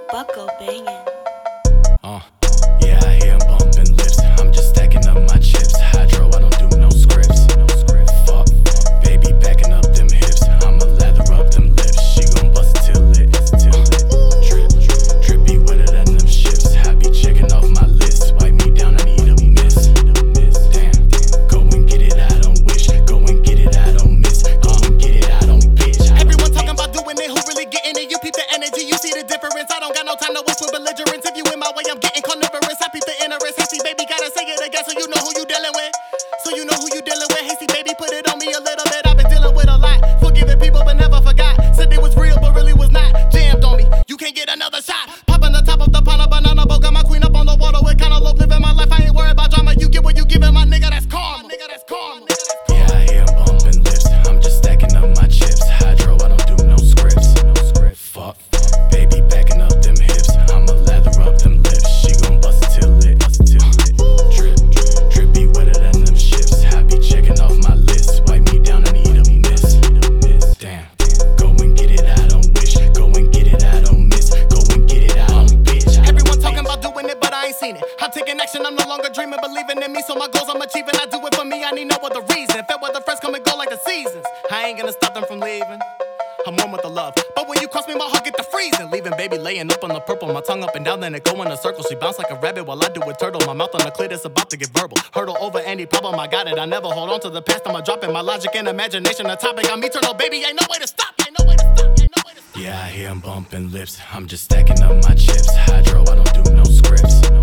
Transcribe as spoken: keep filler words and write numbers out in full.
Bucko banging. Uh, yeah, I hear him bumping lips. I'm just stacking up my chips. Hydro, I don't do no scripts. No script. Fuck, baby, backing up them hips. I'ma lather up them lips. She gon' bust it till lit, till lit. Drip, drippy wetter than them ships. I be checking off my list. Wipe me down, I need a miss. Damn, go and get it, I don't wish. Go and get it, I don't miss. Go and get it, I don't bitch. Everyone talking about doing it, who really getting it? You peep the energy, you see the difference. I don't got no time to waste with belligerents. If you in my way, I'm getting carnivorous. I peep the interest. Hasty baby, gotta say it again so you know who you dealing with. So you know who you dealing with. Hasty baby, put it on me a little bit. I've been dealing with a lot. Forgiving people but never forgot. Said it was real but really was not. Jammed on me, you can't get another shot. Popping the top of the pile of banana boat. Got my queen up on the water with kinda low. Living my life, I ain't worried about drama. You get what you giving, my nigga, that's calm. Nigga, that's calm. Yeah, I hear him bumping lips. I'm just stacking up my chips. Hydro, I don't do no scripts. No script. Fuck, baby, backing up them hips. I'ma lather up them lips. She gon' bust it till lit, bust it till lit. Drip, drippy wetter than them ships. I be checking off my list. Wipe me down, I need a miss. Damn, go and get it, I don't wish. Go and get it, I don't miss. Go and get it, I don't bitch. Everyone talking about doing it, but I ain't seen it. I'm taking action, I'm no longer dreaming, believing in me. So my goals I'm achieving. I do it for me, I need no other reason. Fair weather friends come and go like the seasons. I ain't gonna stop them from leaving. I'm one with the love, but when you cross me, my heart get to freezing. Leaving baby laying up on the purple, my tongue up and down, then it go in a circle. She bounce like a rabbit while I do a turtle. My mouth on the clit is about to get verbal. Hurdle over any problem, I got it. I never hold on to the past, I'ma drop it. My logic and imagination, the topic. I'm eternal, baby, ain't no way to stop. Ain't no way to stop. Ain't no way to stop. Yeah, I hear him bumping lips. I'm just stacking up my chips. Hydro, I don't do no scripts.